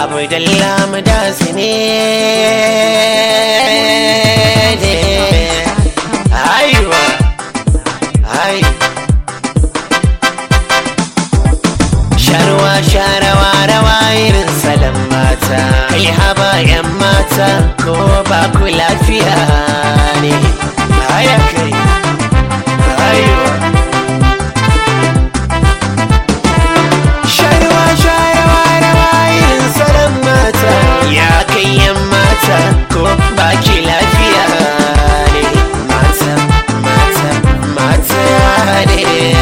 Abdullah Mudasi ne aiwa ai sharwa sharawa rawa irin salon mata kai haba yan mata ko ba ku lafiya ne aya kai aiwa ya kai yan mata ko baki lafiya ne mata mata mata ne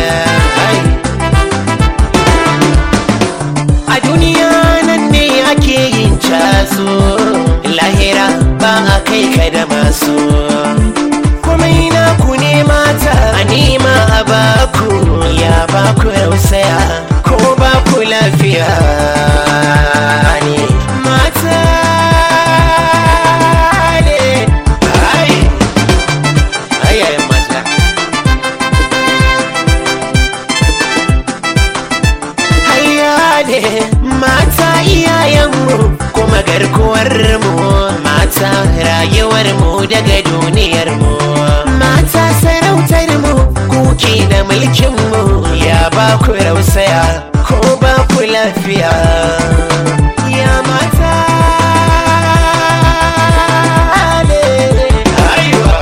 a duniya nan ne ake yin caso lahira ba a kai ka da masu kuma ina ku ne mata a nema a baku ya baku rausaya ko baku lafiya ne mata ne ai ayayen mata hayya ne mata iyayenmu kuma garkuwarmu mata rayuwarmu daga duniyarmu mata sarautarmu kuke da mulkinmu ya ba ku rausaya ko ba ku lafiya ya mata ne aiwa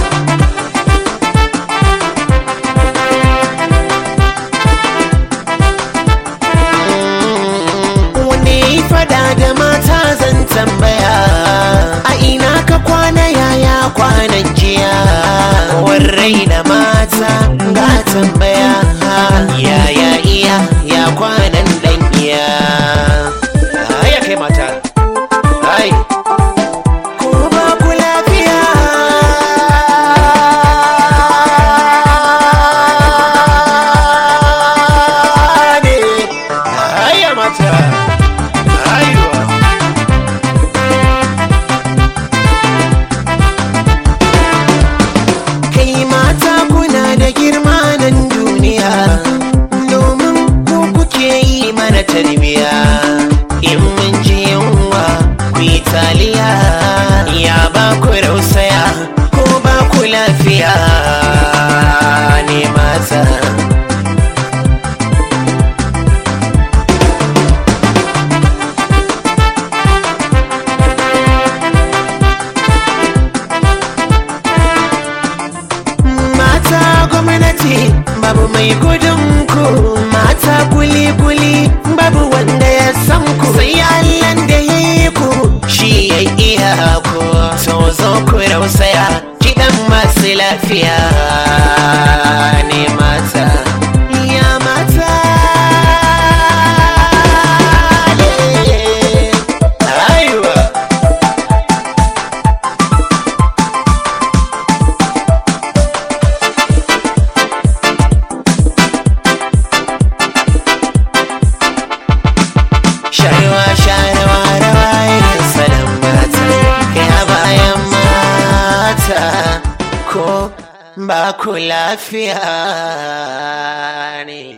wanda ya fada da mata zan tambaya a ina ka kwana yaya kwanan jiya warrai da mata ga tambaya yaya iya ya kwanan dan iya ya kai mata ai ko ba ku lafiya ne ai mata aiwa kai mata kuna da girma nan duniya domin ku kuke yi mana tarbiya in mun ji yunwa ku yi taliya ya ba ku rausaya ko ba ku lafiya ne mata gwamnati babu mai gudun ku mata kuli-kuli babu wanda ya san ku sai Allah da ya yi ku shi ya iya ku so zo ku rausaya kiɗan masu lafiya ne mata ya mata aiwa sharwa sharwa rawa irin salon mata ya bayan mata ko ba ku lafiya ne